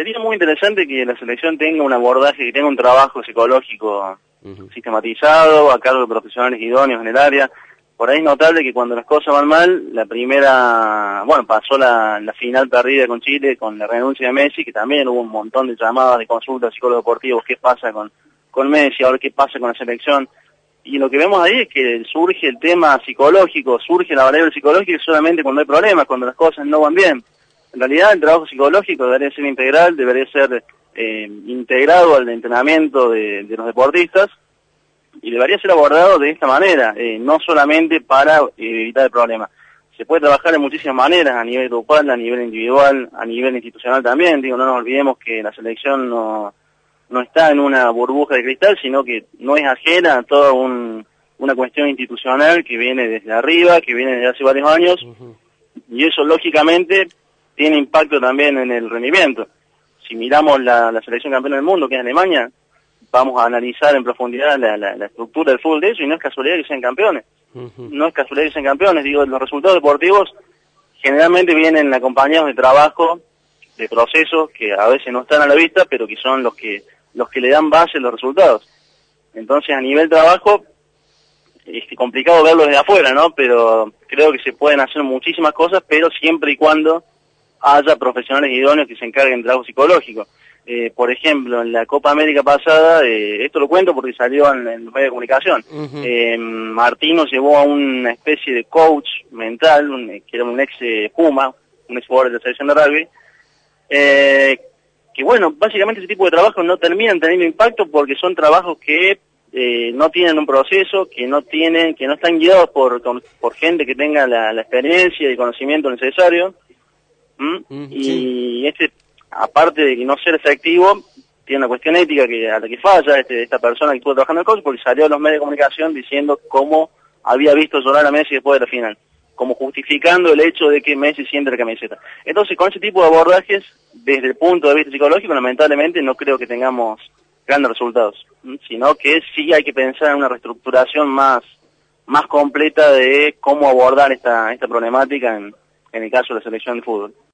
sería muy interesante que la selección tenga un abordaje, que tenga un trabajo psicológico sistematizado, a cargo de profesionales idóneos en el área. Por ahí es notable que cuando las cosas van mal, pasó la final perdida con Chile, con la renuncia de Messi, que también hubo un montón de llamadas de consultas a psicólogos deportivos, qué pasa con Messi, ahora qué pasa con la selección. Y lo que vemos ahí es que surge el tema psicológico, surge la variable psicológica solamente cuando hay problemas, cuando las cosas no van bien. En realidad el trabajo psicológico debería ser integral, debería ser integrado al entrenamiento de los deportistas y debería ser abordado de esta manera, no solamente para evitar el problema. Se puede trabajar de muchísimas maneras, a nivel grupal, a nivel individual, a nivel institucional también. Digo, no nos olvidemos que la selección no está en una burbuja de cristal, sino que no es ajena a toda una cuestión institucional que viene desde arriba, que viene desde hace varios años, y eso lógicamente tiene impacto también en el rendimiento. Si miramos la selección campeona del mundo, que es Alemania, vamos a analizar en profundidad la estructura del fútbol de ellos, y no es casualidad que sean campeones. No es casualidad que sean campeones. Digo, los resultados deportivos generalmente vienen acompañados de trabajo, de procesos que a veces no están a la vista, pero que son los que le dan base a los resultados. Entonces, a nivel trabajo, es complicado verlo desde afuera, ¿no? Pero creo que se pueden hacer muchísimas cosas, pero siempre y cuando haya profesionales idóneos que se encarguen del trabajo psicológico. Por ejemplo, en la Copa América pasada, esto lo cuento porque salió en los medios de comunicación, Martino llevó a una especie de coach mental, que era un ex Puma, un ex jugador de la selección de rugby, que bueno, básicamente ese tipo de trabajos no terminan teniendo impacto porque son trabajos que no tienen un proceso, que no están guiados por gente que tenga la experiencia y el conocimiento necesario. Y aparte de que no ser efectivo, tiene una cuestión ética a la que falla esta persona que estuvo trabajando en el coach, porque salió a los medios de comunicación diciendo cómo había visto llorar a Messi después de la final, como justificando el hecho de que Messi siente la camiseta. Entonces, con ese tipo de abordajes, desde el punto de vista psicológico, lamentablemente no creo que tengamos grandes resultados, sino que sí hay que pensar en una reestructuración más completa de cómo abordar esta problemática en el caso de la selección de fútbol.